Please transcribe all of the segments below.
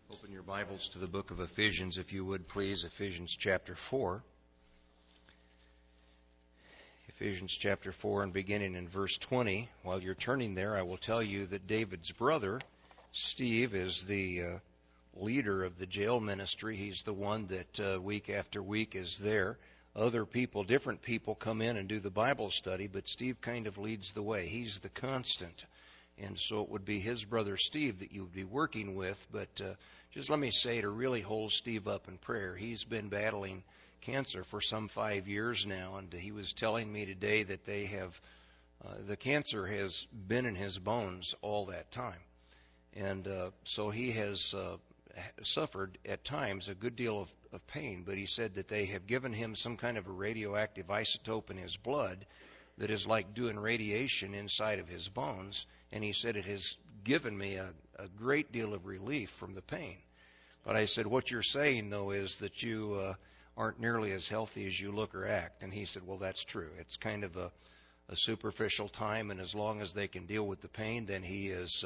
Open your Bibles to the book of Ephesians, if you would, please. Ephesians chapter 4. Ephesians chapter 4, and beginning in verse 20. While you're turning there, I will tell you that David's brother, Steve, is the leader of the jail ministry. He's the one that week after week is there. Other people, different people, come in and do the Bible study, but Steve kind of leads the way. He's the constant. And so it would be his brother Steve that you would be working with. But just let me say, to really hold Steve up in prayer, he's been battling cancer for some 5 years now. And he was telling me today that they have, the cancer has been in his bones all that time. And so he has suffered at times a good deal of pain. But he said that they have given him some kind of a radioactive isotope in his blood that is like doing radiation inside of his bones. And he said, it has given me a great deal of relief from the pain. But I said, what you're saying, though, is that you aren't nearly as healthy as you look or act. And he said, well, that's true. It's kind of a superficial time, and as long as they can deal with the pain, then he's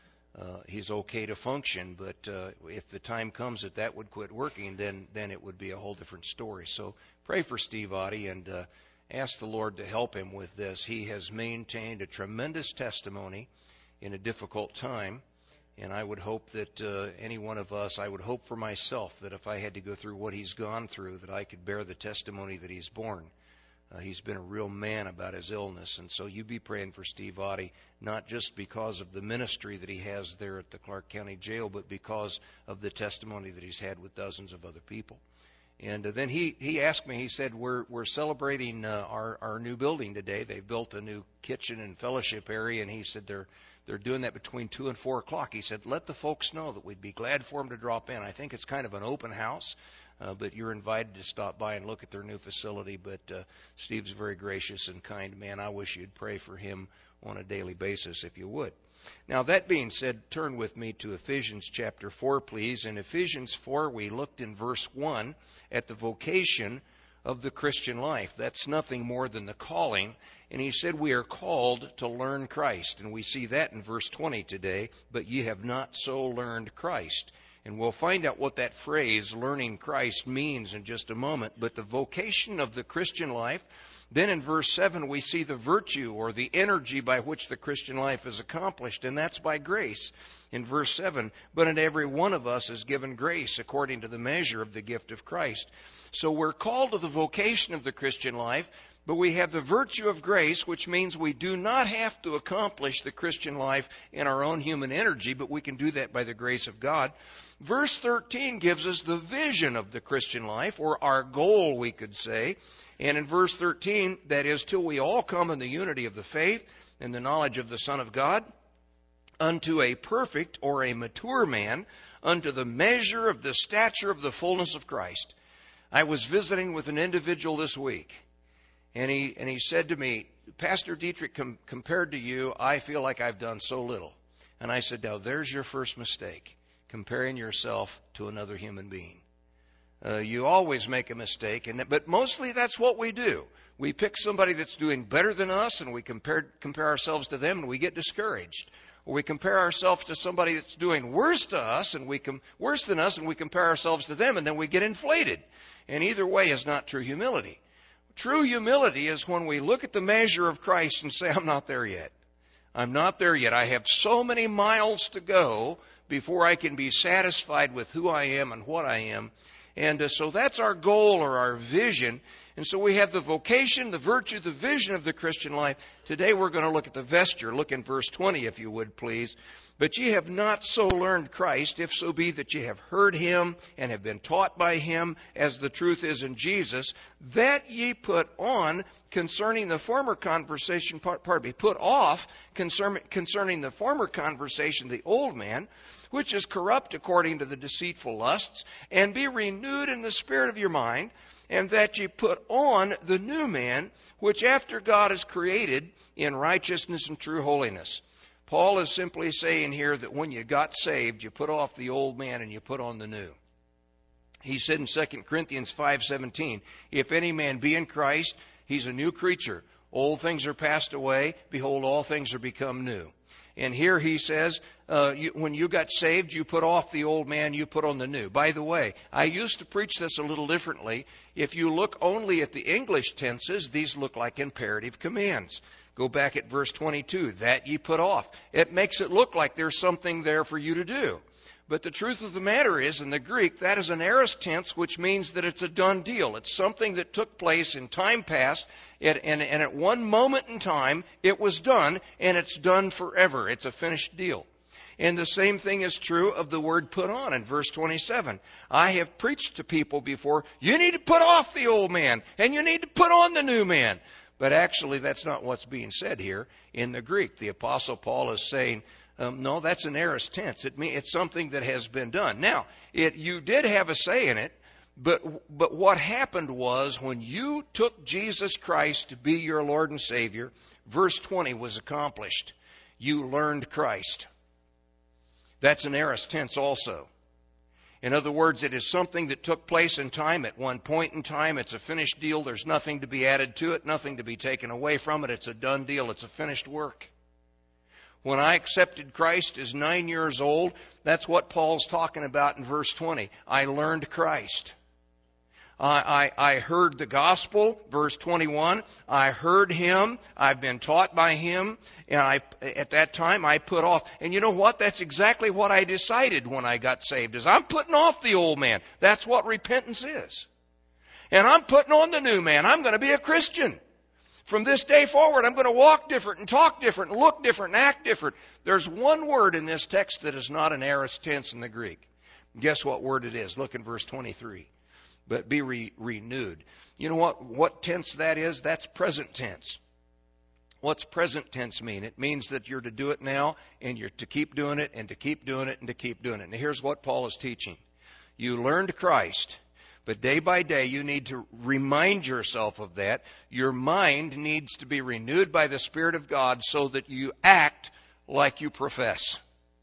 okay to function. But if the time comes that would quit working, then it would be a whole different story. So pray for Steve Oddie and ask the Lord to help him with this. He has maintained a tremendous testimony in a difficult time, and I would hope that any one of us, I would hope for myself that if I had to go through what he's gone through, that I could bear the testimony that he's borne. He's been a real man about his illness, and so you be praying for Steve Oddie, not just because of the ministry that he has there at the Clark County Jail, but because of the testimony that he's had with dozens of other people. And then he asked me, he said, we're celebrating our new building today. They've built a new kitchen and fellowship area, and he said they're doing that between 2 and 4 o'clock. He said, let the folks know that we'd be glad for them to drop in. I think it's kind of an open house, but you're invited to stop by and look at their new facility. But Steve's a very gracious and kind man. I wish you'd pray for him on a daily basis if you would. Now, that being said, turn with me to Ephesians chapter 4, please. In Ephesians 4, we looked in verse 1 at the vocation of the Christian life. That's nothing more than the calling. And he said we are called to learn Christ. And we see that in verse 20 today. But ye have not so learned Christ. And we'll find out what that phrase, learning Christ, means in just a moment. But the vocation of the Christian life. Then in verse 7, we see the virtue or the energy by which the Christian life is accomplished, and that's by grace. In verse 7, but in every one of us is given grace according to the measure of the gift of Christ. So we're called to the vocation of the Christian life, but we have the virtue of grace, which means we do not have to accomplish the Christian life in our own human energy, but we can do that by the grace of God. Verse 13 gives us the vision of the Christian life, or our goal, we could say. And in verse 13, that is, till we all come in the unity of the faith and the knowledge of the Son of God, unto a perfect or a mature man, unto the measure of the stature of the fullness of Christ. I was visiting with an individual this week, and he said to me, Pastor Dietrich, compared to you, I feel like I've done so little. And I said, now there's your first mistake, comparing yourself to another human being. You always make a mistake, but mostly that's what we do. We pick somebody that's doing better than us, and we compare ourselves to them, and we get discouraged. Or we compare ourselves to somebody that's doing worse than us, and we compare ourselves to them, and then we get inflated. And either way is not true humility. True humility is when we look at the measure of Christ and say, I'm not there yet. I'm not there yet. I have so many miles to go before I can be satisfied with who I am and what I am. And so that's our goal or our vision. And so we have the vocation, the virtue, the vision of the Christian life. Today we're going to look at the vesture. Look in verse 20, if you would, please. But ye have not so learned Christ, if so be that ye have heard him and have been taught by him, as the truth is in Jesus, that ye put on concerning the former conversation, put off concerning the former conversation, the old man, which is corrupt according to the deceitful lusts, and be renewed in the spirit of your mind, and that ye put on the new man, which after God is created in righteousness and true holiness. Paul is simply saying here that when you got saved, you put off the old man and you put on the new. He said in 2 Corinthians 5:17, if any man be in Christ, he's a new creature. Old things are passed away. Behold, all things are become new. And here he says, when you got saved, you put off the old man, you put on the new. By the way, I used to preach this a little differently. If you look only at the English tenses, these look like imperative commands. Go back at verse 22, that ye put off. It makes it look like there's something there for you to do. But the truth of the matter is, in the Greek, that is an aorist tense, which means that it's a done deal. It's something that took place in time past, and at one moment in time, it was done, and it's done forever. It's a finished deal. And the same thing is true of the word put on in verse 27. I have preached to people before, you need to put off the old man, and you need to put on the new man. But actually, that's not what's being said here in the Greek. The Apostle Paul is saying, no, that's an aorist tense. It's something that has been done. Now, you did have a say in it, but what happened was when you took Jesus Christ to be your Lord and Savior, verse 20 was accomplished. You learned Christ. That's an aorist tense also. In other words, it is something that took place in time at one point in time. It's a finished deal. There's nothing to be added to it, nothing to be taken away from it. It's a done deal. It's a finished work. When I accepted Christ as 9 years old, that's what Paul's talking about in verse 20. I learned Christ. I heard the gospel, verse 21. I heard Him. I've been taught by Him. And at that time, I put off. And you know what? That's exactly what I decided when I got saved, is I'm putting off the old man. That's what repentance is. And I'm putting on the new man. I'm going to be a Christian. From this day forward, I'm going to walk different and talk different and look different and act different. There's one word in this text that is not an aorist tense in the Greek. Guess what word it is? Look in verse 23. But be renewed. You know what tense that is? That's present tense. What's present tense mean? It means that you're to do it now, and you're to keep doing it, and to keep doing it, and to keep doing it. Now here's what Paul is teaching. You learned Christ. But day by day, you need to remind yourself of that. Your mind needs to be renewed by the Spirit of God so that you act like you profess.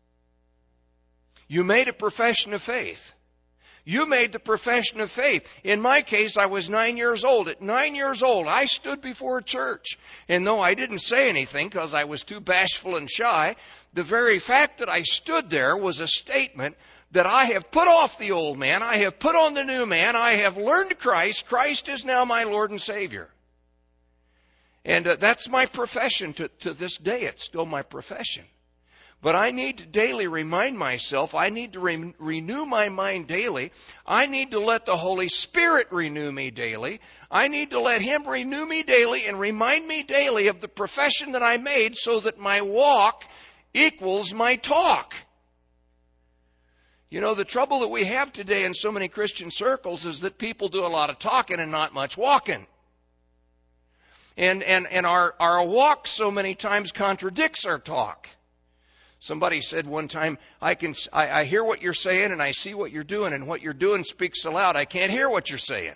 You made a profession of faith. You made the profession of faith. In my case, I was 9 years old. At 9 years old, I stood before a church. And though I didn't say anything because I was too bashful and shy, the very fact that I stood there was a statement that I have put off the old man, I have put on the new man, I have learned Christ. Christ is now my Lord and Savior. And that's my profession to this day. It's still my profession. But I need to daily remind myself, I need to renew my mind daily. I need to let the Holy Spirit renew me daily. I need to let Him renew me daily and remind me daily of the profession that I made so that my walk equals my talk. You know, the trouble that we have today in so many Christian circles is that people do a lot of talking and not much walking. And our walk so many times contradicts our talk. Somebody said one time, I hear what you're saying and I see what you're doing, and what you're doing speaks so loud I can't hear what you're saying.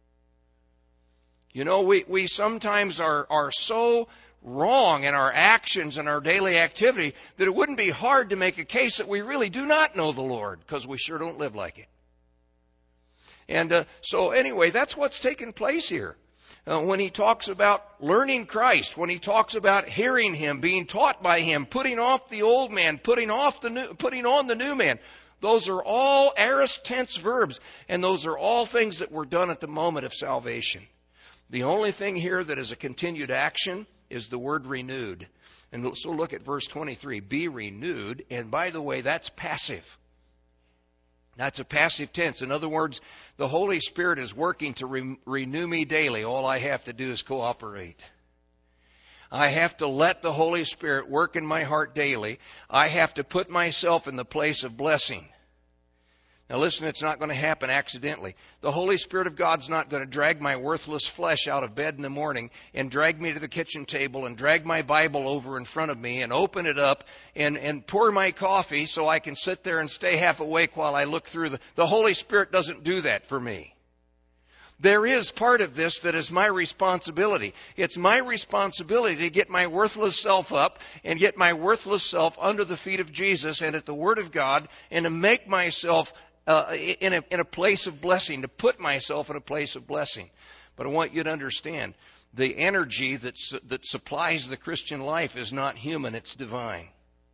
You know, we sometimes are so wrong in our actions and our daily activity that it wouldn't be hard to make a case that we really do not know the Lord, because we sure don't live like it. And so anyway, that's what's taking place here. When he talks about learning Christ, when he talks about hearing Him, being taught by Him, putting off the old man, putting on the new man, those are all aorist tense verbs, and those are all things that were done at the moment of salvation. The only thing here that is a continued action is the word renewed. And so look at verse 23. Be renewed. And by the way, that's passive. That's a passive tense. In other words, the Holy Spirit is working to renew me daily. All I have to do is cooperate. I have to let the Holy Spirit work in my heart daily. I have to put myself in the place of blessing. Now listen, it's not going to happen accidentally. The Holy Spirit of God's not going to drag my worthless flesh out of bed in the morning and drag me to the kitchen table and drag my Bible over in front of me and open it up and pour my coffee so I can sit there and stay half awake while I look through the Holy Spirit doesn't do that for me. There is part of this that is my responsibility. It's my responsibility to get my worthless self up and get my worthless self under the feet of Jesus and at the Word of God, and to make myself in a place of blessing, to put myself in a place of blessing. But I want you to understand, the energy that supplies the Christian life is not human, it's divine.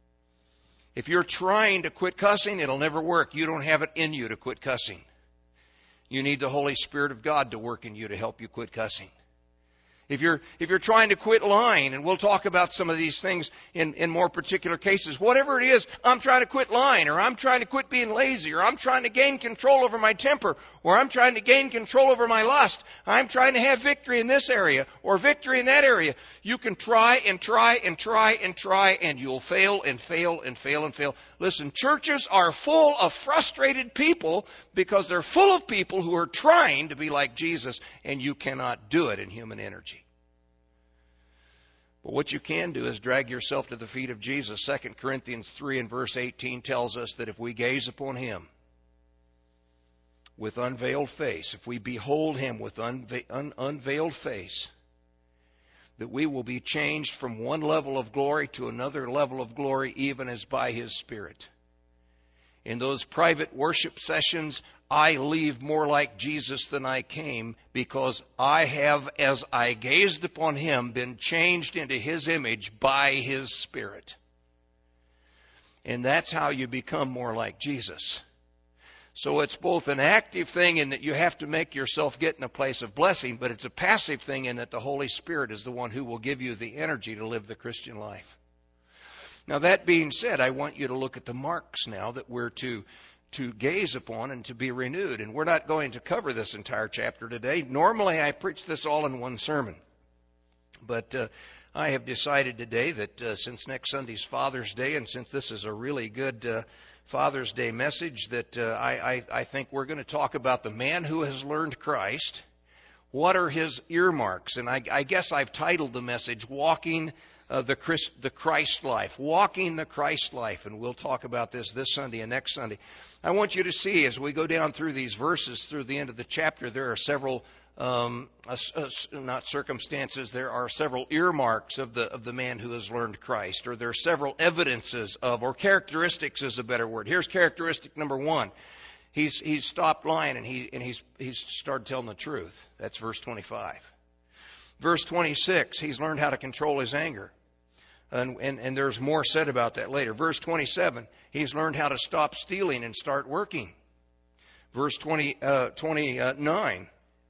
If you're trying to quit cussing, it'll never work. You don't have it in you to quit cussing. You need the Holy Spirit of God to work in you to help you quit cussing. If you're trying to quit lying, and we'll talk about some of these things in more particular cases, whatever it is, I'm trying to quit lying, or I'm trying to quit being lazy, or I'm trying to gain control over my temper, or I'm trying to gain control over my lust, I'm trying to have victory in this area, or victory in that area. You can try and try and try and try, and you'll fail and fail and fail and fail. Listen, churches are full of frustrated people because they're full of people who are trying to be like Jesus, and you cannot do it in human energy. But what you can do is drag yourself to the feet of Jesus. 2 Corinthians 3 and verse 18 tells us that if we gaze upon Him with unveiled face, if we behold Him with unveiled face, that we will be changed from one level of glory to another level of glory, even as by His Spirit. In those private worship sessions, I leave more like Jesus than I came, because I have, as I gazed upon Him, been changed into His image by His Spirit. And that's how you become more like Jesus. So it's both an active thing in that you have to make yourself get in a place of blessing, but it's a passive thing in that the Holy Spirit is the one who will give you the energy to live the Christian life. Now, that being said, I want you to look at the marks now that we're to gaze upon and to be renewed. And we're not going to cover this entire chapter today. Normally, I preach this all in one sermon. But I have decided today that since next Sunday's Father's Day, and since this is a really good Father's Day message, that I think we're going to talk about the man who has learned Christ. What are his earmarks? And I guess I've titled the message, Walking the Christ Life. Walking the Christ Life. And we'll talk about this Sunday and next Sunday. I want you to see, as we go down through these verses through the end of the chapter, there are several, not circumstances, there are several earmarks of the man who has learned Christ. Or there are several evidences of, or characteristics is a better word. Here's characteristic number one. He's stopped lying and he's started telling the truth. That's verse 25. Verse 26, he's learned how to control his anger. And there's more said about that later. Verse 27, he's learned how to stop stealing and start working. Verse 29,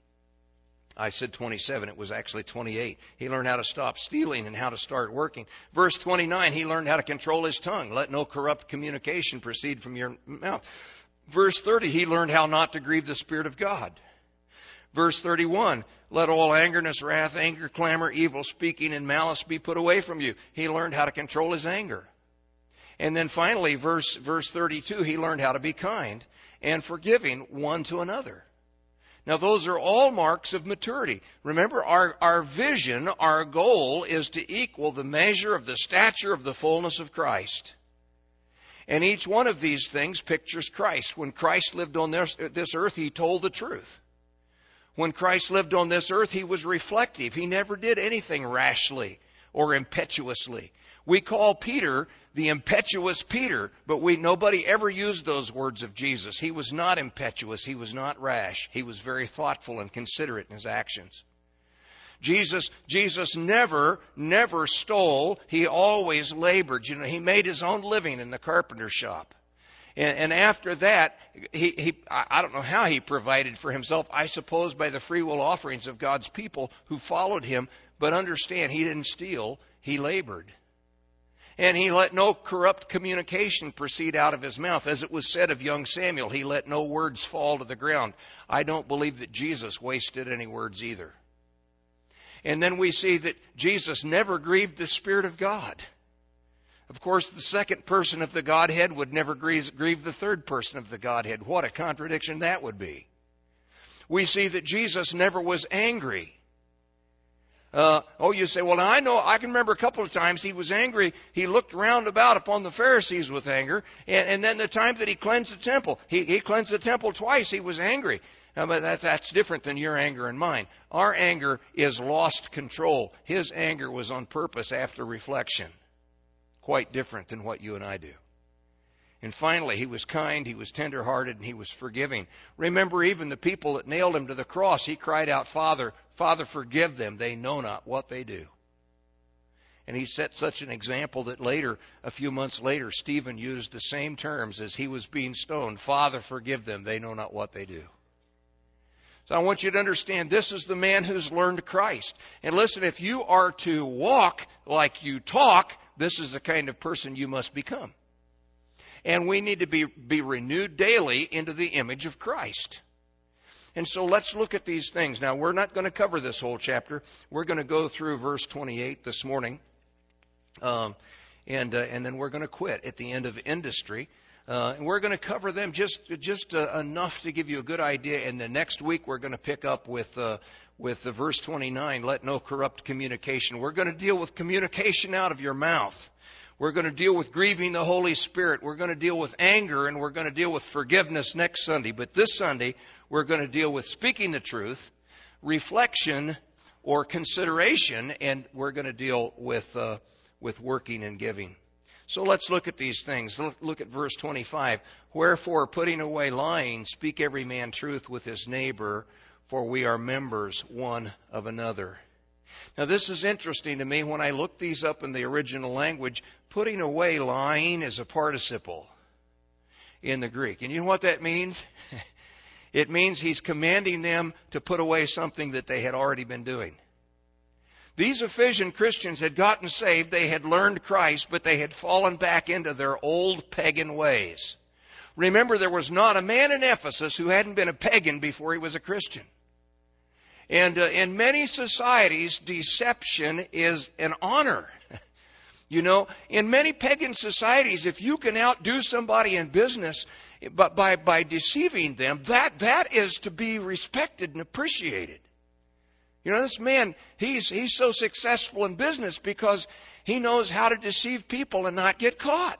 I said 27, it was actually 28. He learned how to stop stealing and how to start working. Verse 29, he learned how to control his tongue. Let no corrupt communication proceed from your mouth. Verse 30, he learned how not to grieve the Spirit of God. Verse 31, let all angerness, wrath, anger, clamor, evil speaking, and malice be put away from you. He learned how to control his anger. And then finally, verse 32, he learned how to be kind and forgiving one to another. Now, those are all marks of maturity. Remember, our vision, our goal is to equal the measure of the stature of the fullness of Christ. And each one of these things pictures Christ. When Christ lived on this earth, He told the truth. When Christ lived on this earth, He was reflective. He never did anything rashly or impetuously. We call Peter the impetuous Peter, but nobody ever used those words of Jesus. He was not impetuous. He was not rash. He was very thoughtful and considerate in His actions. Jesus never stole. He always labored. You know, He made His own living in the carpenter shop. And after that, I don't know how He provided for Himself. I suppose by the free will offerings of God's people who followed Him. But understand, He didn't steal. He labored. And He let no corrupt communication proceed out of His mouth. As it was said of young Samuel, He let no words fall to the ground. I don't believe that Jesus wasted any words either. And then we see that Jesus never grieved the Spirit of God. Of course, the second person of the Godhead would never grieve the third person of the Godhead. What a contradiction that would be. We see that Jesus never was angry. You say, well, I know, I can remember a couple of times He was angry. He looked round about upon the Pharisees with anger. And then the time that He cleansed the temple, He cleansed the temple twice. He was angry. But that's different than your anger and mine. Our anger is lost control. His anger was on purpose after reflection. Quite different than what you and I do. And finally, He was kind, He was tenderhearted, and He was forgiving. Remember, even the people that nailed Him to the cross, He cried out, Father, Father, forgive them. They know not what they do. And he set such an example that later, a few months later, Stephen used the same terms as he was being stoned. Father, forgive them. They know not what they do. So I want you to understand this is the man who's learned Christ. And listen, if you are to walk like you talk, this is the kind of person you must become. And we need to be renewed daily into the image of Christ. And so let's look at these things. Now, we're not going to cover this whole chapter. We're going to go through verse 28 this morning. And then we're going to quit at the end of industry. And we're going to cover them just enough to give you a good idea. And the next week we're going to pick up with the verse 29, let no corrupt communication. We're going to deal with communication out of your mouth. We're going to deal with grieving the Holy Spirit. We're going to deal with anger, and we're going to deal with forgiveness next Sunday. But this Sunday, we're going to deal with speaking the truth, reflection or consideration, and we're going to deal with working and giving. So let's look at these things. Look at verse 25. Wherefore, putting away lying, speak every man truth with his neighbor, for we are members one of another. Now, this is interesting to me. When I looked these up in the original language, putting away lying is a participle in the Greek. And you know what that means? It means he's commanding them to put away something that they had already been doing. These Ephesian Christians had gotten saved, they had learned Christ, but they had fallen back into their old pagan ways. Remember, there was not a man in Ephesus who hadn't been a pagan before he was a Christian. And in many societies, deception is an honor. You know, in many pagan societies, if you can outdo somebody in business but by deceiving them, that is to be respected and appreciated. You know, this man, he's so successful in business because he knows how to deceive people and not get caught.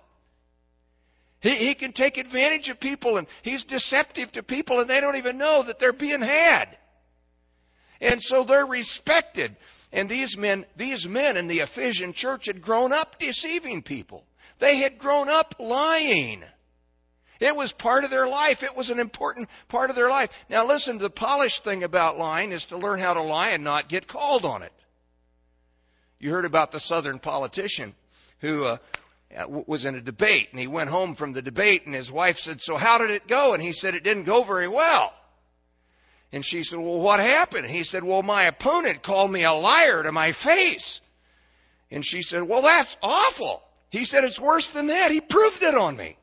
He can take advantage of people, and he's deceptive to people, and they don't even know that they're being had. And so they're respected. And these men in the Ephesian church had grown up deceiving people. They had grown up lying. It was part of their life. It was an important part of their life. Now listen, the polished thing about lying is to learn how to lie and not get called on it. You heard about the Southern politician who was in a debate, and he went home from the debate, and his wife said, "So how did it go?" And he said, "It didn't go very well." And she said, "Well, what happened?" And he said, "Well, my opponent called me a liar to my face." And she said, "Well, that's awful." He said, "It's worse than that. He proved it on me."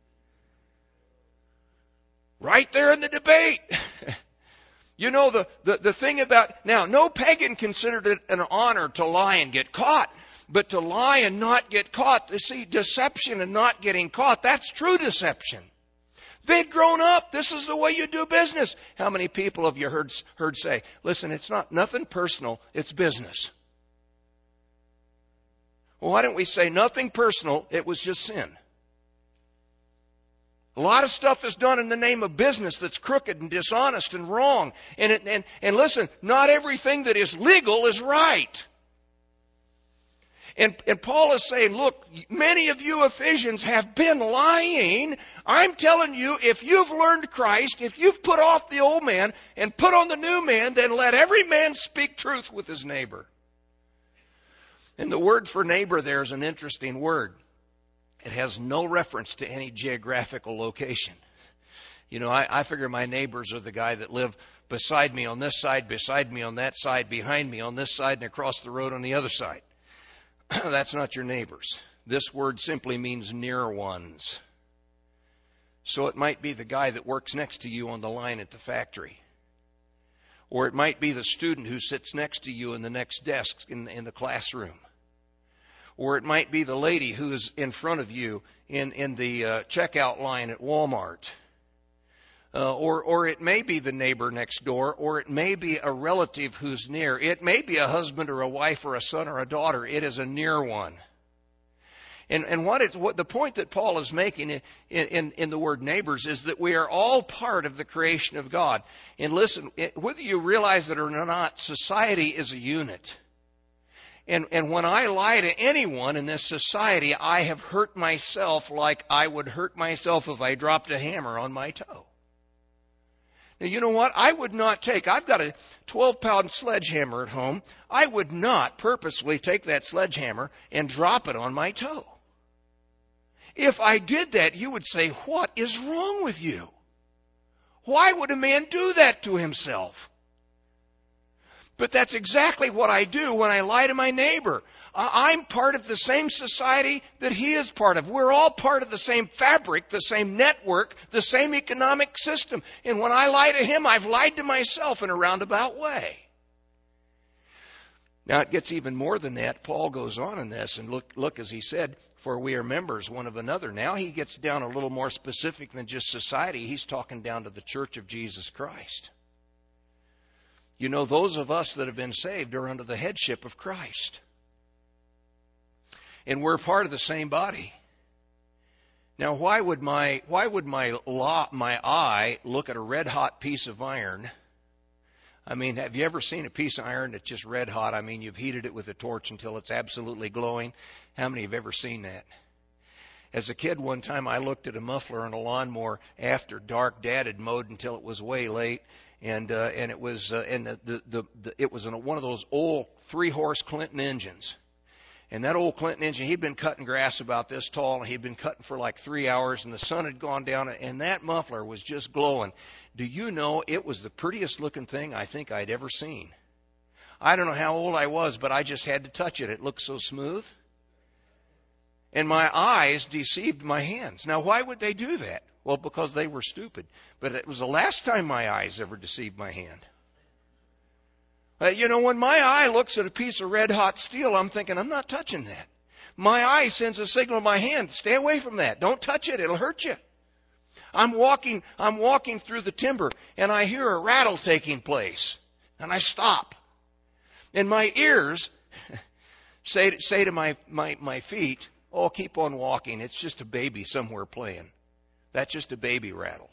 Right there in the debate. You know, the thing about, now, no pagan considered it an honor to lie and get caught. But to lie and not get caught, you see, deception and not getting caught, that's true deception. They'd grown up. This is the way you do business. How many people have you heard say, "Listen, it's nothing personal, it's business"? Well, why don't we say nothing personal, it was just sin? A lot of stuff is done in the name of business that's crooked and dishonest and wrong. And listen, not everything that is legal is right. And Paul is saying, look, many of you Ephesians have been lying. I'm telling you, if you've learned Christ, if you've put off the old man and put on the new man, then let every man speak truth with his neighbor. And the word for neighbor there is an interesting word. It has no reference to any geographical location. You know, I figure my neighbors are the guy that live beside me on this side, beside me on that side, behind me on this side, and across the road on the other side. That's not your neighbors. This word simply means near ones. So it might be the guy that works next to you on the line at the factory. Or it might be the student who sits next to you in the next desk in the classroom. Or it might be the lady who is in front of you in the checkout line at Walmart. Or it may be the neighbor next door, or it may be a relative who's near. It may be a husband or a wife or a son or a daughter. It is a near one. And what the point that Paul is making in the word neighbors is that we are all part of the creation of God. And listen, whether you realize it or not, society is a unit. And when I lie to anyone in this society, I have hurt myself like I would hurt myself if I dropped a hammer on my toe. And you know what? I've got a 12-pound sledgehammer at home. I would not purposely take that sledgehammer and drop it on my toe. If I did that, you would say, what is wrong with you? Why would a man do that to himself? But that's exactly what I do when I lie to my neighbor. I'm part of the same society that he is part of. We're all part of the same fabric, the same network, the same economic system. And when I lie to him, I've lied to myself in a roundabout way. Now, it gets even more than that. Paul goes on in this, and look as he said, for we are members one of another. Now he gets down a little more specific than just society. He's talking down to the church of Jesus Christ. You know, those of us that have been saved are under the headship of Christ. And we're part of the same body. Now, why would my eye look at a red-hot piece of iron? I mean, have you ever seen a piece of iron that's just red hot? I mean, you've heated it with a torch until it's absolutely glowing. How many have ever seen that? As a kid, one time I looked at a muffler on a lawnmower after dark. Dad had mowed until it was way late, and it was it was one of those old 3-horse Clinton engines. And that old Clinton engine, he'd been cutting grass about this tall, and he'd been cutting for like 3 hours, and the sun had gone down, and that muffler was just glowing. Do you know, it was the prettiest looking thing I think I'd ever seen. I don't know how old I was, but I just had to touch it. It looked so smooth. And my eyes deceived my hands. Now, why would they do that? Well, because they were stupid. But it was the last time my eyes ever deceived my hand. You know, when my eye looks at a piece of red-hot steel, I'm thinking, I'm not touching that. My eye sends a signal to my hand, stay away from that. Don't touch it, it'll hurt you. I'm walking through the timber, and I hear a rattle taking place. And I stop. And my ears say to my feet, oh, keep on walking. It's just a baby somewhere playing. That's just a baby rattle.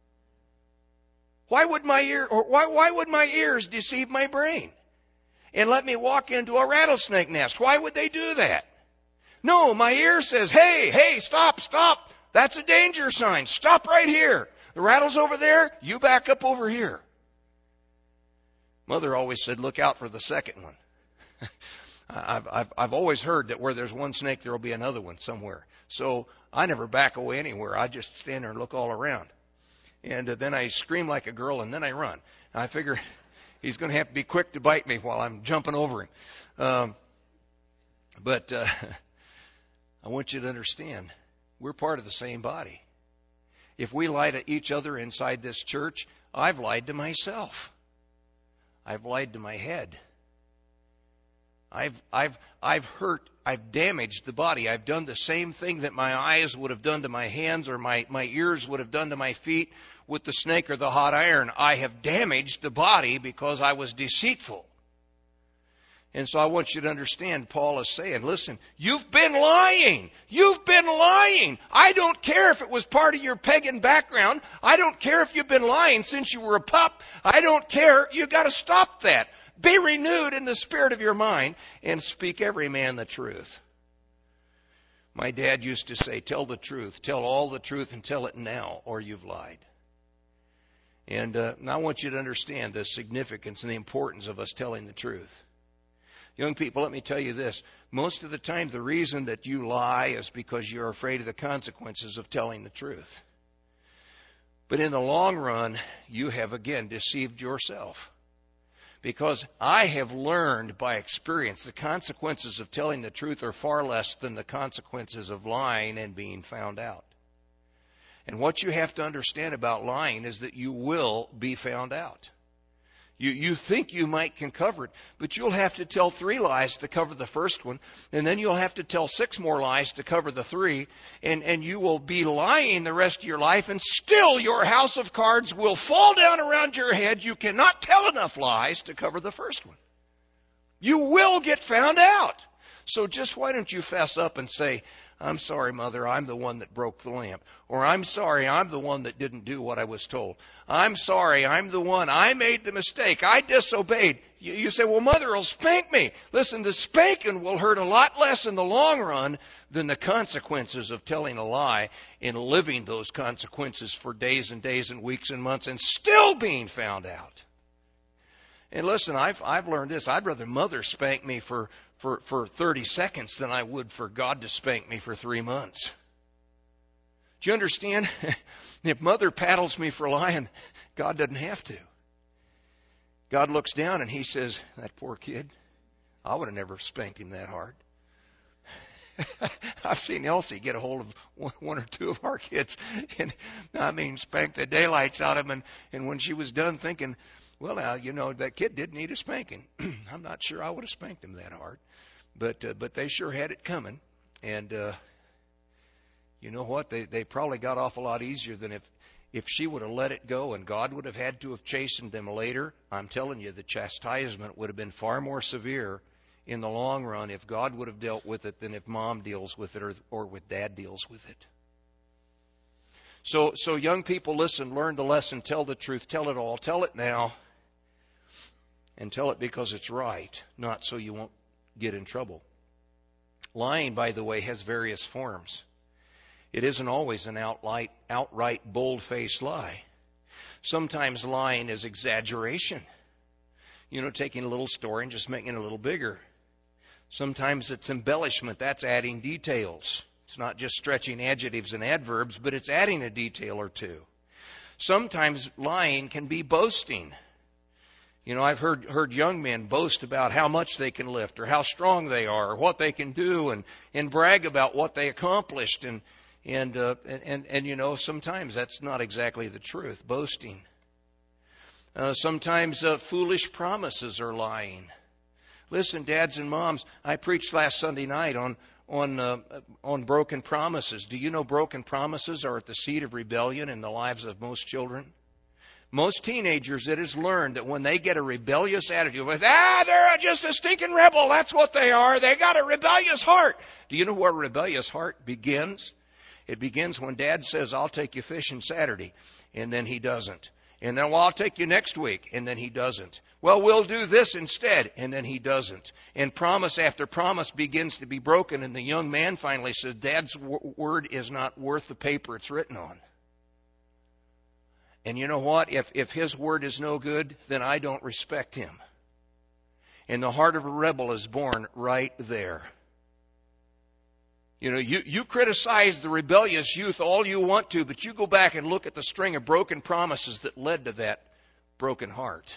Why would my ears deceive my brain and let me walk into a rattlesnake nest? Why would they do that? No, my ear says, hey, stop. That's a danger sign. Stop right here. The rattle's over there. You back up over here. Mother always said, look out for the second one. I've always heard that where there's one snake, there will be another one somewhere. So I never back away anywhere. I just stand there and look all around. And then I scream like a girl, and then I run. I figure he's going to have to be quick to bite me while I'm jumping over him. But I want you to understand, we're part of the same body. If we lie to each other inside this church, I've lied to myself. I've lied to my head. I've hurt, I've damaged the body. I've done the same thing that my eyes would have done to my hands or my ears would have done to my feet with the snake or the hot iron. I have damaged the body because I was deceitful. And so I want you to understand, Paul is saying, listen, you've been lying. You've been lying. I don't care if it was part of your pagan background. I don't care if you've been lying since you were a pup. I don't care. You've got to stop that. Be renewed in the spirit of your mind and speak every man the truth. My dad used to say, tell the truth. Tell all the truth and tell it now, or you've lied. And I want you to understand the significance and the importance of us telling the truth. Young people, let me tell you this. Most of the time, the reason that you lie is because you're afraid of the consequences of telling the truth. But in the long run, you have again deceived yourself. Because I have learned by experience the consequences of telling the truth are far less than the consequences of lying and being found out. And what you have to understand about lying is that you will be found out. You think you can cover it, but you'll have to tell 3 lies to cover the first one, and then you'll have to tell 6 more lies to cover the 3, and you will be lying the rest of your life, and still your house of cards will fall down around your head. You cannot tell enough lies to cover the first one. You will get found out. So just why don't you fess up and say, I'm sorry, Mother, I'm the one that broke the lamp. Or I'm sorry, I'm the one that didn't do what I was told. I'm sorry, I'm the one, I made the mistake, I disobeyed. You say, well, Mother will spank me. Listen, the spanking will hurt a lot less in the long run than the consequences of telling a lie and living those consequences for days and days and weeks and months and still being found out. And listen, I've learned this. I'd rather Mother spank me for 30 seconds than I would for God to spank me for 3 months. Do you understand? If Mother paddles me for lying, God doesn't have to. God looks down and He says, that poor kid, I would have never spanked him that hard. I've seen Elsie get a hold of one or two of our kids and, spank the daylights out of them. And when she was done thinking, well, now, that kid did need a spanking. I'm not sure I would have spanked him that hard. But they sure had it coming. And you know what? They probably got off a lot easier than if she would have let it go and God would have had to have chastened them later. I'm telling you, the chastisement would have been far more severe in the long run if God would have dealt with it than if Mom deals with it or with Dad deals with it. So young people, listen, learn the lesson, tell the truth, tell it all, tell it now, and tell it because it's right, not so you won't get in trouble. Lying, by the way, has various forms. It isn't always an outright bold-faced lie. Sometimes lying is exaggeration. Taking a little story and just making it a little bigger. Sometimes it's embellishment. That's adding details. It's not just stretching adjectives and adverbs, but it's adding a detail or two. Sometimes lying can be boasting. I've heard young men boast about how much they can lift or how strong they are or what they can do and brag about what they accomplished. And sometimes that's not exactly the truth, boasting. Sometimes foolish promises are lying. Listen, dads and moms, I preached last Sunday night on broken promises. Do you know broken promises are at the seat of rebellion in the lives of most children? Most teenagers, it is learned that when they get a rebellious attitude, they're just a stinking rebel. That's what they are. They got a rebellious heart. Do you know where a rebellious heart begins? It begins when Dad says, I'll take you fishing Saturday, and then he doesn't. And then, well, I'll take you next week, and then he doesn't. Well, we'll do this instead, and then he doesn't. And promise after promise begins to be broken, and the young man finally says, Dad's word is not worth the paper it's written on. And you know what? If his word is no good, then I don't respect him. And the heart of a rebel is born right there. You criticize the rebellious youth all you want to, but you go back and look at the string of broken promises that led to that broken heart.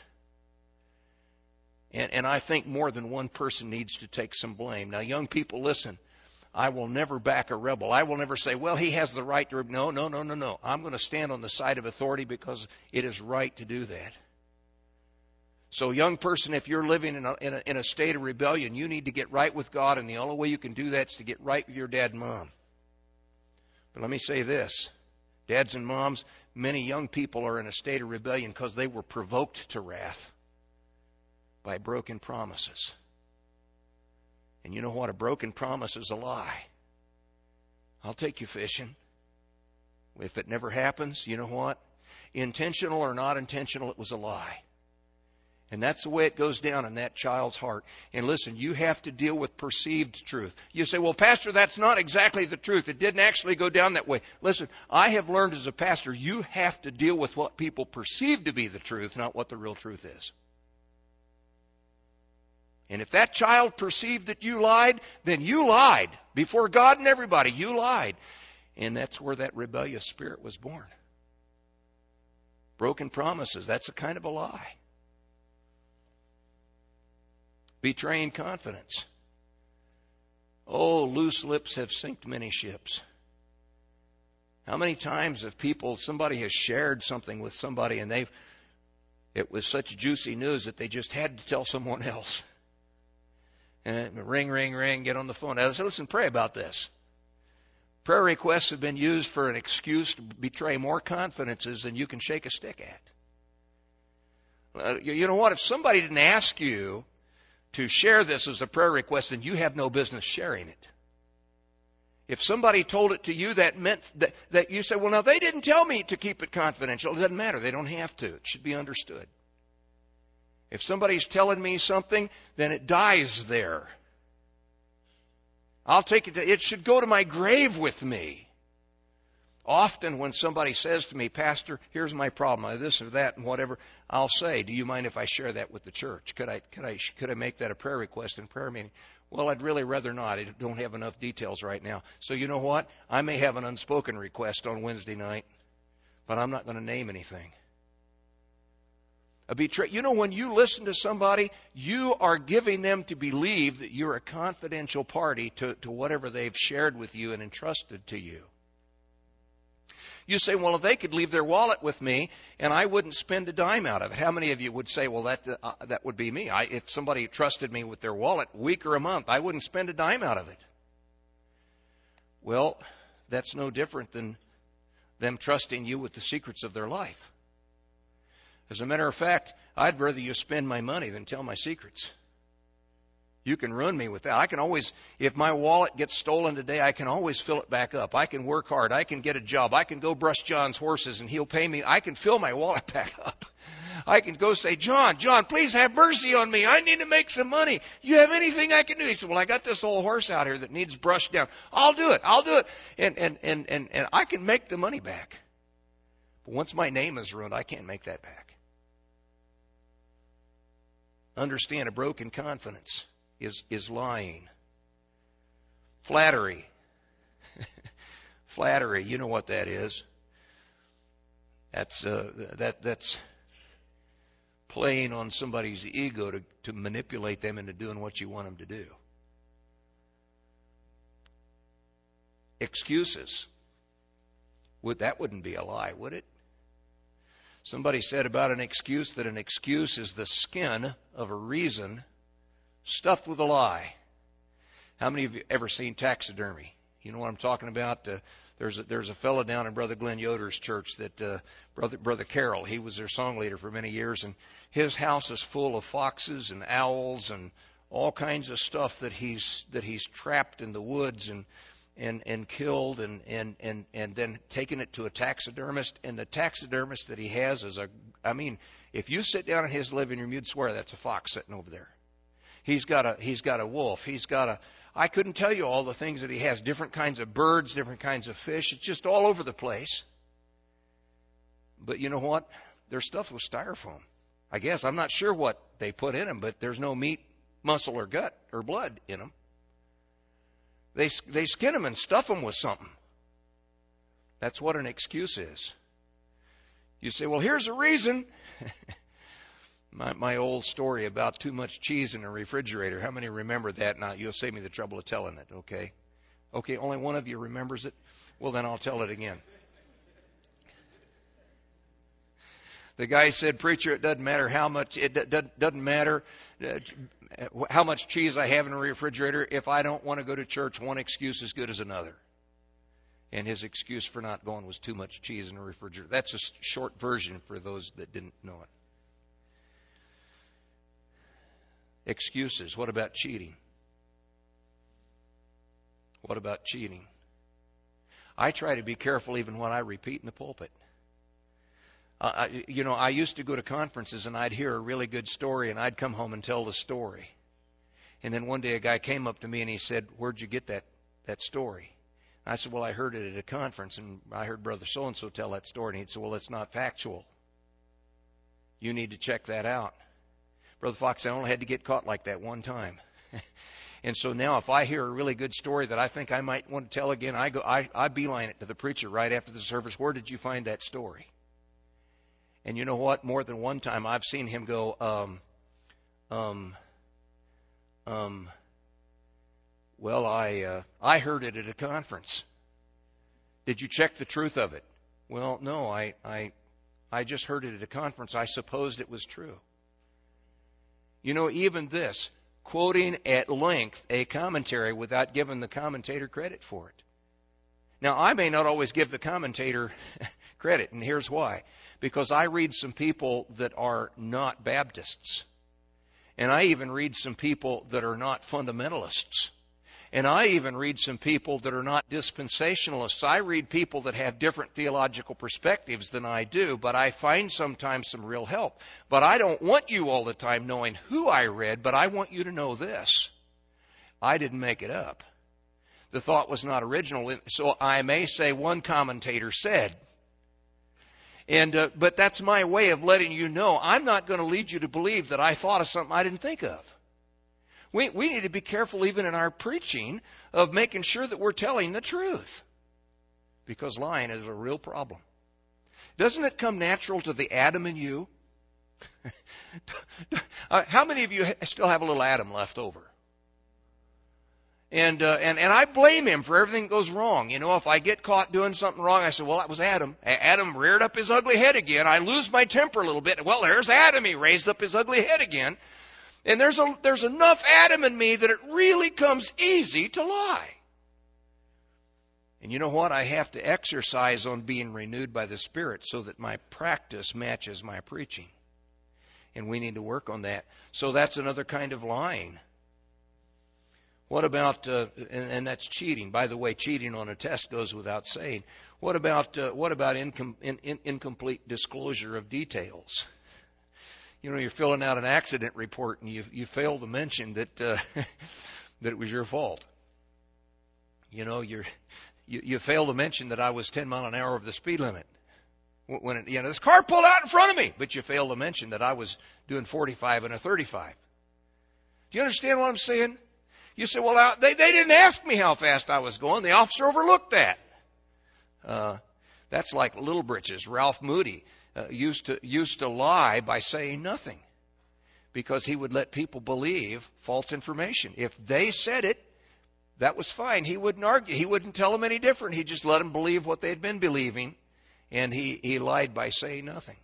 And I think more than one person needs to take some blame. Now, young people, listen. I will never back a rebel. I will never say, well, he has the right to... No. I'm going to stand on the side of authority because it is right to do that. So, young person, if you're living in a state of rebellion, you need to get right with God, and the only way you can do that is to get right with your dad and mom. But let me say this. Dads and moms, many young people are in a state of rebellion because they were provoked to wrath by broken promises. And you know what? A broken promise is a lie. I'll take you fishing. If it never happens, you know what? Intentional or not intentional, it was a lie. And that's the way it goes down in that child's heart. And listen, you have to deal with perceived truth. You say, well, Pastor, that's not exactly the truth. It didn't actually go down that way. Listen, I have learned as a pastor, you have to deal with what people perceive to be the truth, not what the real truth is. And if that child perceived that you lied, then you lied. Before God and everybody, you lied. And that's where that rebellious spirit was born. Broken promises, that's a kind of a lie. Betraying confidence. Oh, loose lips have sinked many ships. How many times have somebody has shared something with somebody and it was such juicy news that they just had to tell someone else. And ring, get on the phone. Now, listen, pray about this. Prayer requests have been used for an excuse to betray more confidences than you can shake a stick at. You know what? If somebody didn't ask you to share this as a prayer request, then you have no business sharing it. If somebody told it to you, that meant that you say, well, now they didn't tell me to keep it confidential. It doesn't matter. They don't have to. It should be understood. If somebody's telling me something, then it dies there. I'll take it. It should go to my grave with me. Often when somebody says to me, Pastor, here's my problem, this or that and whatever, I'll say, do you mind if I share that with the church? Could I make that a prayer request in a prayer meeting? Well, I'd really rather not. I don't have enough details right now. So you know what? I may have an unspoken request on Wednesday night, but I'm not going to name anything. A betray. You know, when you listen to somebody, you are giving them to believe that you're a confidential party to whatever they've shared with you and entrusted to you. You say, well, if they could leave their wallet with me and I wouldn't spend a dime out of it. How many of you would say, well, that would be me? If somebody trusted me with their wallet a week or a month, I wouldn't spend a dime out of it. Well, that's no different than them trusting you with the secrets of their life. As a matter of fact, I'd rather you spend my money than tell my secrets. You can ruin me with that. I can always, if my wallet gets stolen today, I can always fill it back up. I can work hard. I can get a job. I can go brush John's horses and he'll pay me. I can fill my wallet back up. I can go say, John, please have mercy on me. I need to make some money. You have anything I can do? He said, well, I got this old horse out here that needs brushed down. I'll do it. And I can make the money back. But once my name is ruined, I can't make that back. Understand, a broken confidence is lying. Flattery. Flattery, you know what that is. That's playing on somebody's ego to manipulate them into doing what you want them to do. Excuses. That wouldn't be a lie, would it? Somebody said about an excuse that an excuse is the skin of a reason stuffed with a lie. How many of you ever seen taxidermy? You know what I'm talking about? There's a fellow down in Brother Glenn Yoder's church that Brother Carroll. He was their song leader for many years, and his house is full of foxes and owls and all kinds of stuff that he's trapped in the woods and killed and then taken it to a taxidermist. And the taxidermist that he has is if you sit down in his living room, you'd swear that's a fox sitting over there. He's got a wolf. I couldn't tell you all the things that he has. Different kinds of birds, different kinds of fish. It's just all over the place. But you know what? They're stuffed with styrofoam. I guess. I'm not sure what they put in them, but there's no meat, muscle, or gut, or blood in them. They skin them and stuff them with something. That's what an excuse is. You say, well, here's a reason. My old story about too much cheese in a refrigerator. How many remember that? Now, you'll save me the trouble of telling it, okay? Okay, only one of you remembers it? Well, then I'll tell it again. The guy said, preacher, it doesn't matter how much, doesn't matter how much cheese I have in a refrigerator. If I don't want to go to church, one excuse is as good as another. And his excuse for not going was too much cheese in a refrigerator. That's a short version for those that didn't know it. Excuses. What about cheating? What about cheating? I try to be careful even when I repeat in the pulpit. I used to go to conferences and I'd hear a really good story and I'd come home and tell the story. And then one day a guy came up to me and he said, where'd you get that story? And I said, well, I heard it at a conference and I heard Brother So-and-so tell that story. And he'd say, well, it's not factual. You need to check that out. Brother Fox, I only had to get caught like that one time. And so now if I hear a really good story that I think I might want to tell again, I beeline it to the preacher right after the service. Where did you find that story? And you know what? More than one time I've seen him go, well, I heard it at a conference. Did you check the truth of it? Well, no, I just heard it at a conference. I supposed it was true. You know, even this, quoting at length a commentary without giving the commentator credit for it. Now, I may not always give the commentator credit, and here's why. Because I read some people that are not Baptists. And I even read some people that are not fundamentalists. And I even read some people that are not dispensationalists. I read people that have different theological perspectives than I do, but I find sometimes some real help. But I don't want you all the time knowing who I read, but I want you to know this. I didn't make it up. The thought was not original, so I may say one commentator said. But that's my way of letting you know I'm not going to lead you to believe that I thought of something I didn't think of. We need to be careful even in our preaching of making sure that we're telling the truth. Because lying is a real problem. Doesn't it come natural to the Adam in you? How many of you still have a little Adam left over? And I blame him for everything that goes wrong. You know, if I get caught doing something wrong, I say, well, that was Adam. Adam reared up his ugly head again. I lose my temper a little bit. Well, there's Adam. He raised up his ugly head again. And there's enough Adam in me that it really comes easy to lie. And you know what? I have to exercise on being renewed by the Spirit so that my practice matches my preaching. And we need to work on that. So that's another kind of lying. What about, and that's cheating. By the way, cheating on a test goes without saying. What about incomplete disclosure of details? You know, you're filling out an accident report and you fail to mention that that it was your fault. You know, you fail to mention that I was 10 miles an hour over the speed limit. When this car pulled out in front of me, but you fail to mention that I was doing 45 and a 35. Do you understand what I'm saying? You say, well, they didn't ask me how fast I was going. The officer overlooked that. That's like Little Britches. Ralph Moody used to lie by saying nothing because he would let people believe false information. If they said it, that was fine. He wouldn't argue. He wouldn't tell them any different. He just let them believe what they had been believing, and he lied by saying nothing.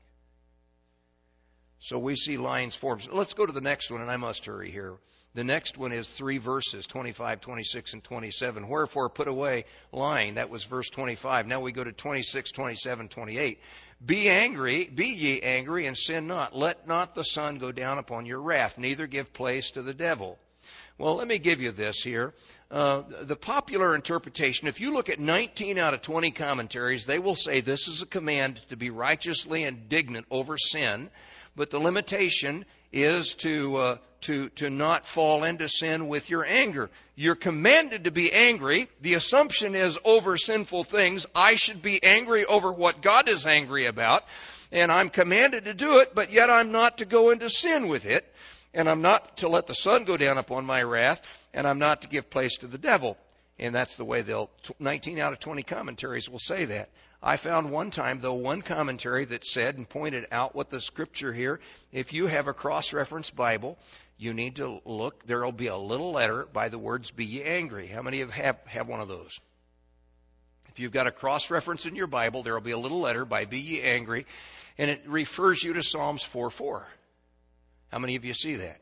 So we see lying's forms. Let's go to the next one, and I must hurry here. The next one is 3 verses, 25, 26, and 27. Wherefore put away lying. That was verse 25. Now we go to 26, 27, 28. Be ye angry, and sin not. Let not the sun go down upon your wrath, neither give place to the devil. Well, let me give you this here. The popular interpretation, if you look at 19 out of 20 commentaries, they will say this is a command to be righteously indignant over sin, but the limitation is to not fall into sin with your anger. You're commanded to be angry. The assumption is over sinful things. I should be angry over what God is angry about. And I'm commanded to do it, but yet I'm not to go into sin with it. And I'm not to let the sun go down upon my wrath. And I'm not to give place to the devil. And that's the way 19 out of 20 commentaries will say that. I found one time, though, one commentary that said and pointed out what the scripture here, if you have a cross-reference Bible, you need to look. There will be a little letter by the words, be ye angry. How many have one of those? If you've got a cross-reference in your Bible, there will be a little letter by be ye angry, and it refers you to Psalms 4:4. How many of you see that?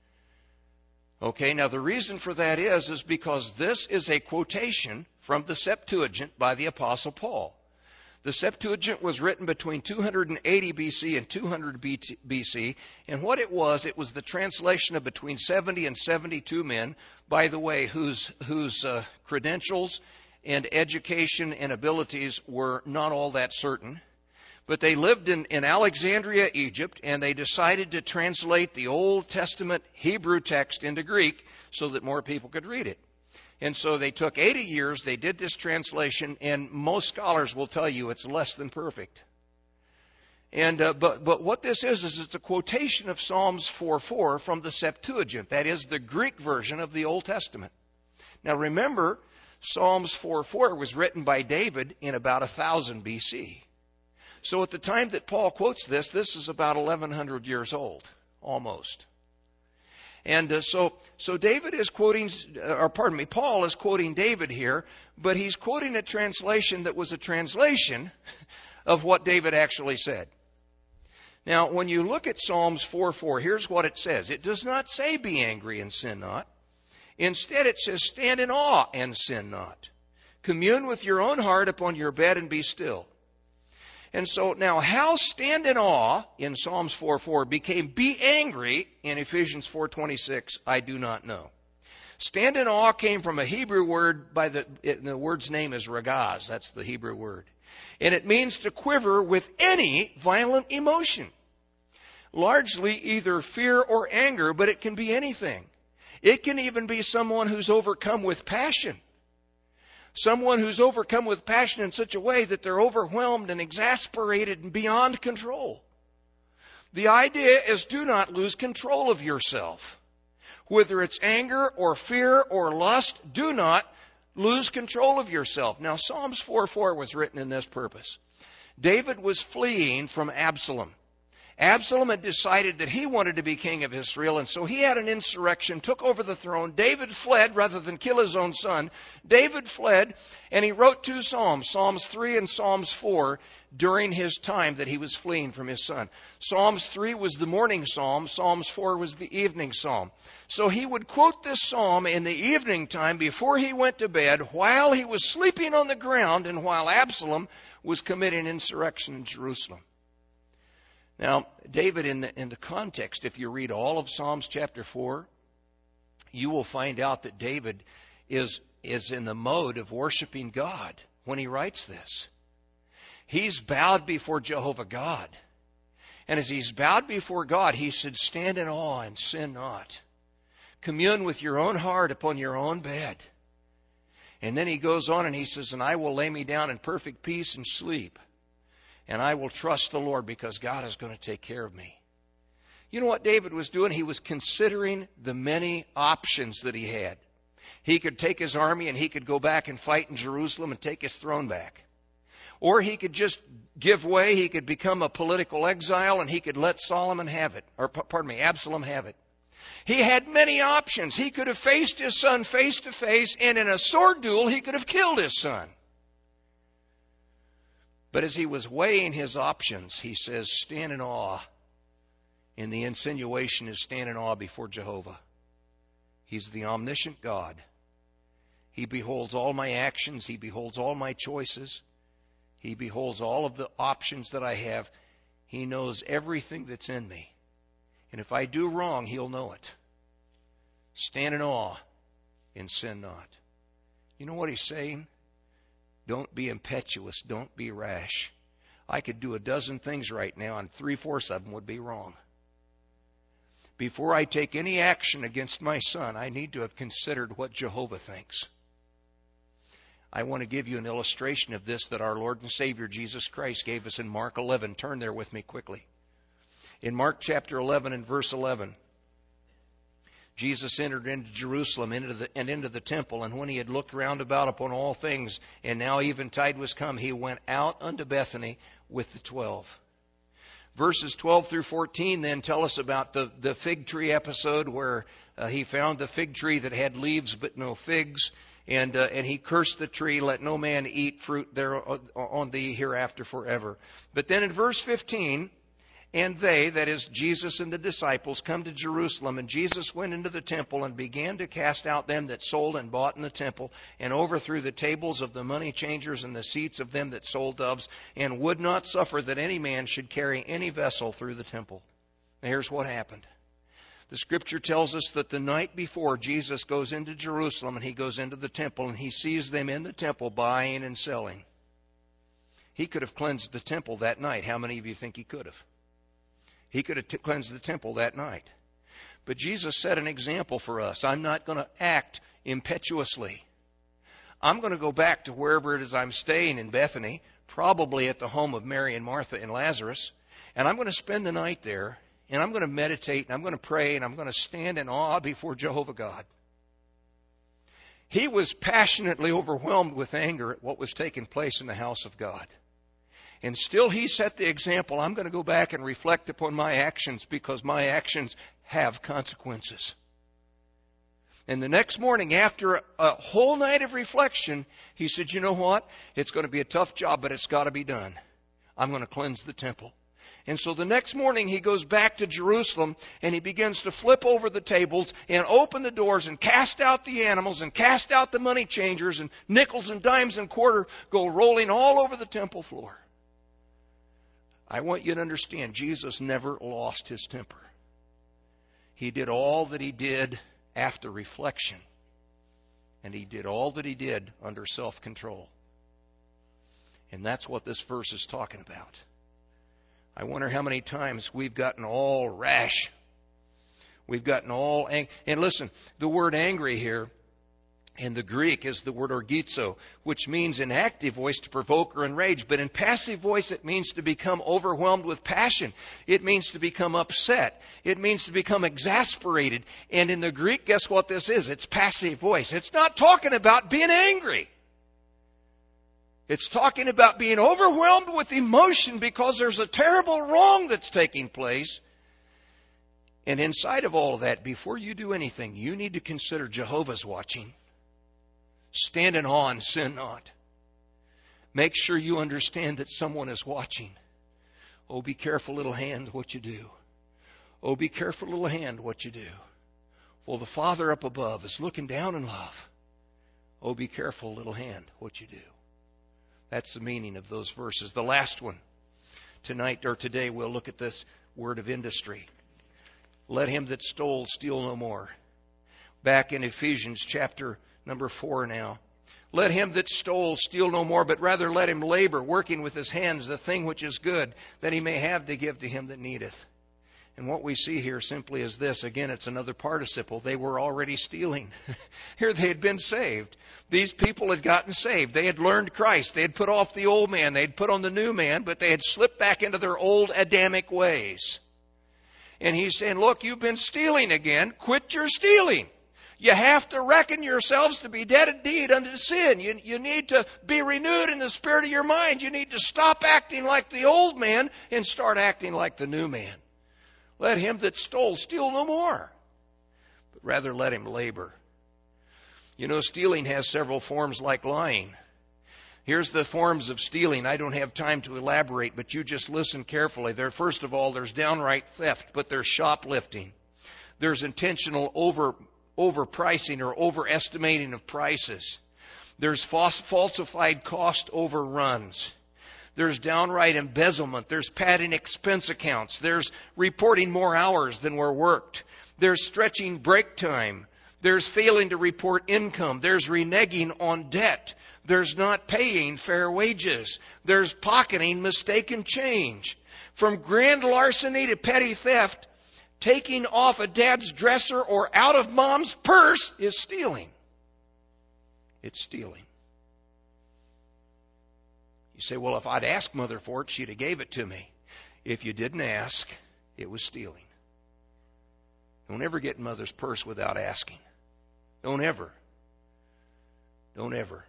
Okay, now the reason for that is because this is a quotation from the Septuagint by the Apostle Paul. The Septuagint was written between 280 BC and 200 BC, and what it was the translation of between 70 and 72 men, by the way, whose credentials and education and abilities were not all that certain. But they lived in Alexandria, Egypt, and they decided to translate the Old Testament Hebrew text into Greek so that more people could read it. And so they took 80 years, they did this translation, and most scholars will tell you it's less than perfect. And but what this is it's a quotation of Psalms 4:4 from the Septuagint. That is the Greek version of the Old Testament. Now remember, Psalms 4:4 was written by David in about 1000 BC. So at the time that Paul quotes this is about 1100 years old, almost. And so David is quoting, Paul is quoting David here, but he's quoting a translation that was a translation of what David actually said. Now, when you look at Psalms 4:4, here's what it says. It does not say, be angry and sin not. Instead, it says, stand in awe and sin not. Commune with your own heart upon your bed and be still. And so now how stand in awe in Psalms 4:4 became be angry in Ephesians 4:26, I do not know. Stand in awe came from a Hebrew word the word's name is ragaz. That's the Hebrew word. And it means to quiver with any violent emotion. Largely either fear or anger, but it can be anything. It can even be someone who's overcome with passion. Someone who's overcome with passion in such a way that they're overwhelmed and exasperated and beyond control. The idea is do not lose control of yourself. Whether it's anger or fear or lust, do not lose control of yourself. Now, Psalms 4:4 was written in this purpose. David was fleeing from Absalom. Absalom had decided that he wanted to be king of Israel, and so he had an insurrection, took over the throne. David fled rather than kill his own son. David fled, and he wrote 2 Psalms, Psalms 3 and Psalms 4, during his time that he was fleeing from his son. Psalms 3 was the morning psalm. Psalms 4 was the evening psalm. So he would quote this psalm in the evening time before he went to bed, while he was sleeping on the ground and while Absalom was committing insurrection in Jerusalem. Now, David, in the context, if you read all of Psalms chapter 4, you will find out that David is in the mode of worshiping God when he writes this. He's bowed before Jehovah God. And as he's bowed before God, he said, stand in awe and sin not. Commune with your own heart upon your own bed. And then he goes on and he says, and I will lay me down in perfect peace and sleep. And I will trust the Lord because God is going to take care of me. You know what David was doing? He was considering the many options that he had. He could take his army and he could go back and fight in Jerusalem and take his throne back. Or he could just give way. He could become a political exile and he could let Absalom have it. He had many options. He could have faced his son face to face, and in a sword duel he could have killed his son. But as he was weighing his options, he says, stand in awe. And the insinuation is stand in awe before Jehovah. He's the omniscient God. He beholds all my actions. He beholds all my choices. He beholds all of the options that I have. He knows everything that's in me. And if I do wrong, He'll know it. Stand in awe and sin not. You know what he's saying? Don't be impetuous. Don't be rash. I could do a dozen things right now, and 3/4 of them would be wrong. Before I take any action against my son, I need to have considered what Jehovah thinks. I want to give you an illustration of this that our Lord and Savior Jesus Christ gave us in Mark 11. Turn there with me quickly. In Mark chapter 11 and verse 11, Jesus entered into Jerusalem and into the temple, and when he had looked round about upon all things, and now eventide was come, he went out unto Bethany with the 12. Verses 12 through 14 then tell us about the fig tree episode where he found the fig tree that had leaves but no figs, and he cursed the tree, let no man eat fruit there on thee hereafter forever. But then in verse 15, and they, that is Jesus and the disciples, come to Jerusalem, and Jesus went into the temple and began to cast out them that sold and bought in the temple, and overthrew the tables of the money changers and the seats of them that sold doves, and would not suffer that any man should carry any vessel through the temple. Now here's what happened. The Scripture tells us that the night before Jesus goes into Jerusalem and he goes into the temple, and he sees them in the temple buying and selling. He could have cleansed the temple that night. How many of you think he could have? He could have cleansed the temple that night. But Jesus set an example for us. I'm not going to act impetuously. I'm going to go back to wherever it is I'm staying in Bethany, probably at the home of Mary and Martha and Lazarus, and I'm going to spend the night there, and I'm going to meditate, and I'm going to pray, and I'm going to stand in awe before Jehovah God. He was passionately overwhelmed with anger at what was taking place in the house of God. And still he set the example. I'm going to go back and reflect upon my actions because my actions have consequences. And the next morning, after a whole night of reflection, he said, you know what? It's going to be a tough job, but it's got to be done. I'm going to cleanse the temple. And so the next morning he goes back to Jerusalem and he begins to flip over the tables and open the doors and cast out the animals and cast out the money changers, and nickels and dimes and quarter go rolling all over the temple floor. I want you to understand, Jesus never lost his temper. He did all that he did after reflection. And he did all that he did under self-control. And that's what this verse is talking about. I wonder how many times we've gotten all rash. We've gotten all angry. And listen, the word angry here in the Greek is the word orgizo, which means in active voice to provoke or enrage. But in passive voice, it means to become overwhelmed with passion. It means to become upset. It means to become exasperated. And in the Greek, guess what this is? It's passive voice. It's not talking about being angry. It's talking about being overwhelmed with emotion because there's a terrible wrong that's taking place. And inside of all of that, before you do anything, you need to consider Jehovah's watching. Stand in awe and sin not. Make sure you understand that someone is watching. Oh, be careful, little hand, what you do. Oh, be careful, little hand, what you do. For the Father up above is looking down in love. Oh, be careful, little hand, what you do. That's the meaning of those verses. The last one. Tonight or today we'll look at this word of industry. Let him that stole steal no more. Back in Ephesians chapter number 4 now. Let him that stole steal no more, but rather let him labor, working with his hands the thing which is good, that he may have to give to him that needeth. And what we see here simply is this. Again, it's another participle. They were already stealing. Here they had been saved. These people had gotten saved. They had learned Christ. They had put off the old man. They had put on the new man, but they had slipped back into their old Adamic ways. And he's saying, look, you've been stealing again. Quit your stealing. You have to reckon yourselves to be dead indeed unto sin. You need to be renewed in the spirit of your mind. You need to stop acting like the old man and start acting like the new man. Let him that stole steal no more, but rather let him labor. You know, stealing has several forms like lying. Here's the forms of stealing. I don't have time to elaborate, but you just listen carefully. First of all, there's downright theft, but there's shoplifting. There's intentional overpricing or overestimating of prices. There's falsified cost overruns. There's downright embezzlement. There's padding expense accounts. There's reporting more hours than were worked. There's stretching break time. There's failing to report income. There's reneging on debt. There's not paying fair wages. There's pocketing mistaken change. From grand larceny to petty theft, taking off a dad's dresser or out of mom's purse is stealing. It's stealing. You say, well, if I'd asked Mother for it, she'd have gave it to me. If you didn't ask, it was stealing. Don't ever get in Mother's purse without asking. Don't ever. Don't ever.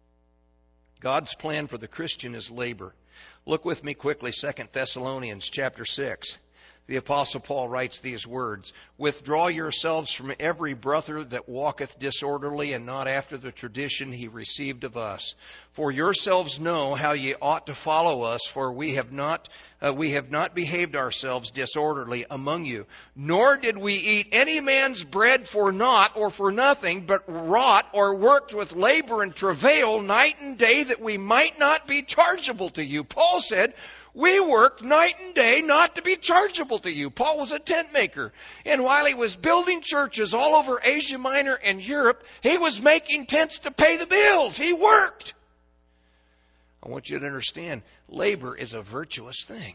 God's plan for the Christian is labor. Look with me quickly, 2 Thessalonians chapter 6. The Apostle Paul writes these words, withdraw yourselves from every brother that walketh disorderly and not after the tradition he received of us. For yourselves know how ye ought to follow us, for we have not behaved ourselves disorderly among you. Nor did we eat any man's bread for naught or for nothing, but wrought or worked with labor and travail night and day that we might not be chargeable to you. Paul said, we worked night and day not to be chargeable to you. Paul was a tent maker. And while he was building churches all over Asia Minor and Europe, he was making tents to pay the bills. He worked. I want you to understand, labor is a virtuous thing.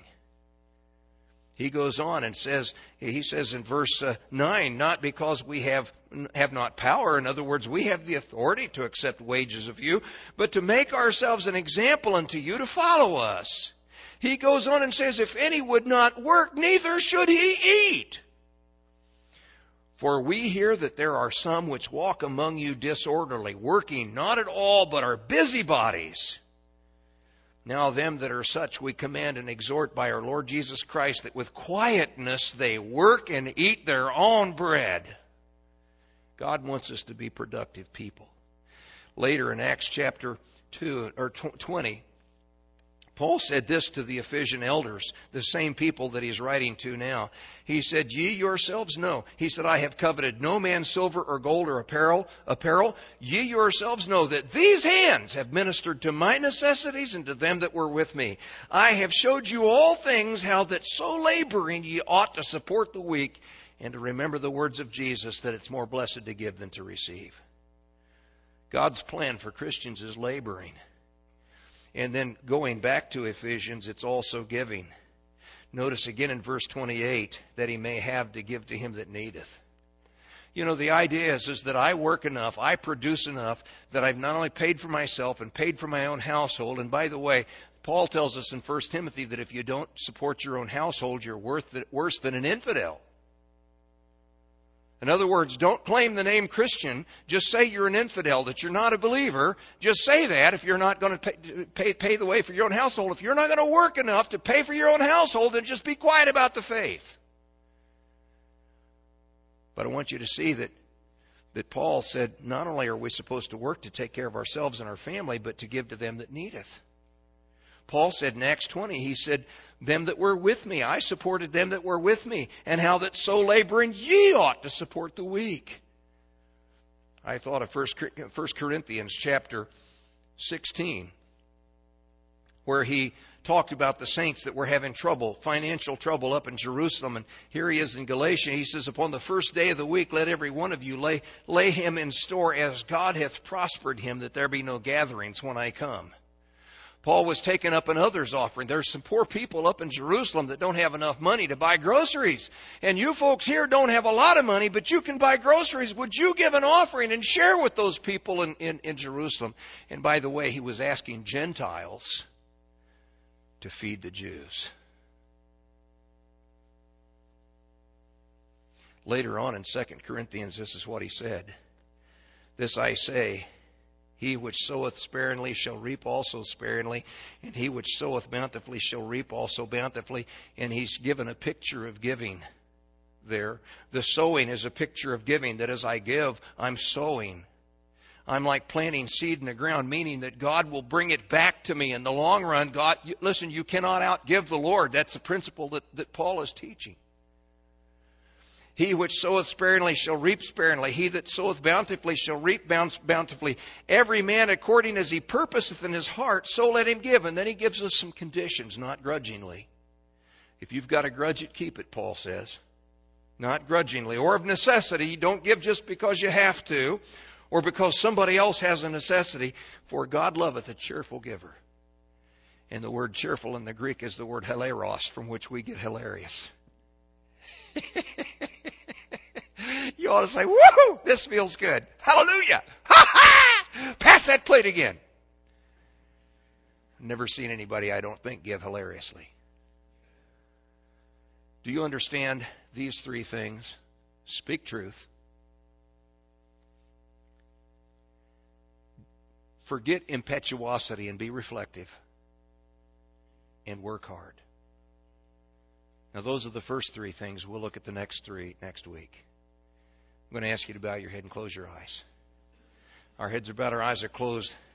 He goes on and says in verse 9, not because we have not power. In other words, we have the authority to accept wages of you, but to make ourselves an example unto you to follow us. He goes on and says, if any would not work, neither should he eat. For we hear that there are some which walk among you disorderly, working not at all, but are busybodies. Now them that are such we command and exhort by our Lord Jesus Christ, that with quietness they work and eat their own bread. God wants us to be productive people. Later in Acts chapter 20, Paul said this to the Ephesian elders, the same people that he's writing to now. He said, ye yourselves know. He said, I have coveted no man's silver or gold or apparel. Ye yourselves know that these hands have ministered to my necessities and to them that were with me. I have showed you all things, how that so laboring ye ought to support the weak, and to remember the words of Jesus, that it's more blessed to give than to receive. God's plan for Christians is laboring. And then going back to Ephesians, it's also giving. Notice again in verse 28, that he may have to give to him that needeth. You know, the idea is that I work enough, I produce enough, that I've not only paid for myself and paid for my own household. And by the way, Paul tells us in 1 Timothy that if you don't support your own household, you're worse than an infidel. In other words, don't claim the name Christian. Just say you're an infidel, that you're not a believer. Just say that if you're not going to pay the way for your own household. If you're not going to work enough to pay for your own household, then just be quiet about the faith. But I want you to see that Paul said, not only are we supposed to work to take care of ourselves and our family, but to give to them that needeth. Paul said in Acts 20, he said, them that were with me, I supported them that were with me, and how that so laboring ye ought to support the weak. I thought of 1 Corinthians chapter 16, where he talked about the saints that were having trouble, financial trouble up in Jerusalem. And here he is in Galatia. He says, upon the first day of the week, let every one of you lay him in store as God hath prospered him, that there be no gatherings when I come. Paul was taking up another's offering. There's some poor people up in Jerusalem that don't have enough money to buy groceries. And you folks here don't have a lot of money, but you can buy groceries. Would you give an offering and share with those people in Jerusalem? And by the way, he was asking Gentiles to feed the Jews. Later on in 2 Corinthians, this is what he said. This I say, he which soweth sparingly shall reap also sparingly, and he which soweth bountifully shall reap also bountifully. And he's given a picture of giving there. The sowing is a picture of giving, that as I give, I'm sowing. I'm like planting seed in the ground, meaning that God will bring it back to me in the long run. God, listen, you cannot outgive the Lord. That's the principle that Paul is teaching. He which soweth sparingly shall reap sparingly. He that soweth bountifully shall reap bountifully. Every man according as he purposeth in his heart, so let him give. And then he gives us some conditions, not grudgingly. If you've got to grudge it, keep it, Paul says. Not grudgingly. Or of necessity. Don't give just because you have to, or because somebody else has a necessity. For God loveth a cheerful giver. And the word cheerful in the Greek is the word hilaros, from which we get hilarious. You ought to say, woohoo, this feels good. Hallelujah. Ha ha! Pass that plate again. Never seen anybody, I don't think, give hilariously. Do you understand these three things? Speak truth. Forget impetuosity and be reflective. And work hard. Now, those are the first three things. We'll look at the next three next week. I'm going to ask you to bow your head and close your eyes. Our heads are bowed, our eyes are closed.